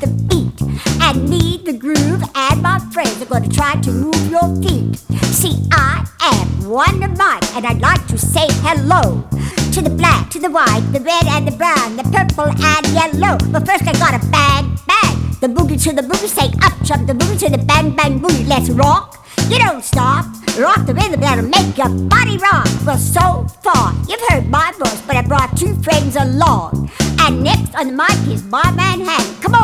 the beat and need the groove, and my friends are gonna try to move your feet. See, I am Wonder Mike, and I'd like to say hello to the black, to the white, the red and the brown, the purple and yellow. But first I gotta bang, bang. The boogie to the boogie, say up jump the boogie to the bang, bang boogie. Let's rock, you don't stop. Rock the rhythm that'll make your body rock. Well, so far, you've heard my voice, but I brought two friends along. And next on the mic is my man Hank. Come on.